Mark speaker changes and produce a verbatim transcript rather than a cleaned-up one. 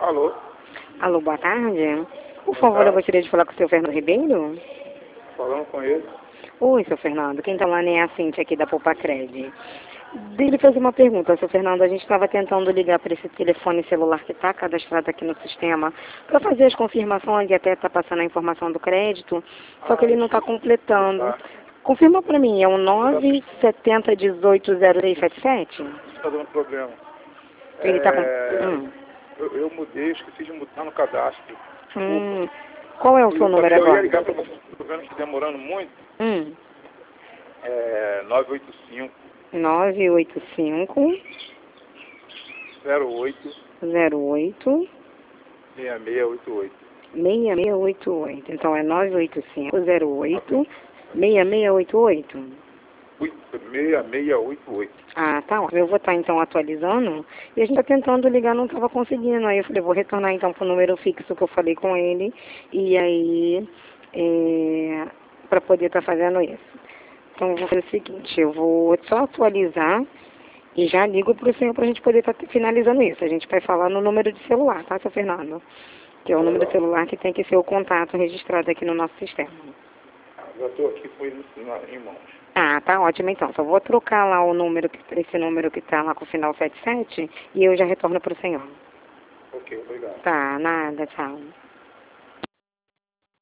Speaker 1: Alô?
Speaker 2: Alô, boa tarde. Por favor, eu gostaria de falar com o seu Fernando Ribeiro.
Speaker 1: Falando com ele.
Speaker 2: Oi, seu Fernando. Quem está lá é a Cintia aqui da Poupa-Cred. Ele fez uma pergunta, seu Fernando. A gente estava tentando ligar para esse telefone celular que está cadastrado aqui no sistema para fazer as confirmações e até está passando a informação do crédito, só que ele não está completando.
Speaker 1: Tá.
Speaker 2: Confirma para mim, é o nove sete zero um oito zero seis sete sete?
Speaker 1: Está dando problema.
Speaker 2: Ele está com...
Speaker 1: É,
Speaker 2: Hum.
Speaker 1: eu, eu mudei, esqueci de mudar no cadastro.
Speaker 2: Hum. Qual é o seu
Speaker 1: Eu,
Speaker 2: número
Speaker 1: eu ia
Speaker 2: agora?
Speaker 1: ligar para você, estou vendo que demorando muito.
Speaker 2: Hum.
Speaker 1: É nove oito cinco,
Speaker 2: nove oito cinco,
Speaker 1: zero oito,
Speaker 2: zero oito,
Speaker 1: seis seis oito oito.
Speaker 2: seis seis oito oito. Então é nove oito cinco, zero oito, seis seis oito oito.
Speaker 1: seis seis oito oito.
Speaker 2: Ah, tá ótimo. Eu vou estar então atualizando e a gente está tentando ligar, não estava conseguindo. Aí eu falei, vou retornar então para o número fixo que eu falei com ele e aí é, para poder estar fazendo isso. Então eu vou fazer o seguinte, eu vou só atualizar e já ligo para o senhor para a gente poder estar finalizando isso. A gente vai falar no número de celular, tá, seu Fernando? Que é o número de celular que tem que ser o contato registrado aqui no nosso sistema.
Speaker 1: Já estou aqui com ele em mãos.
Speaker 2: Ah, tá ótimo então. Só vou trocar lá o número, que- esse número que tá lá com o final sete sete e eu já retorno para o senhor.
Speaker 1: Ok, obrigado.
Speaker 2: Tá, nada, tchau.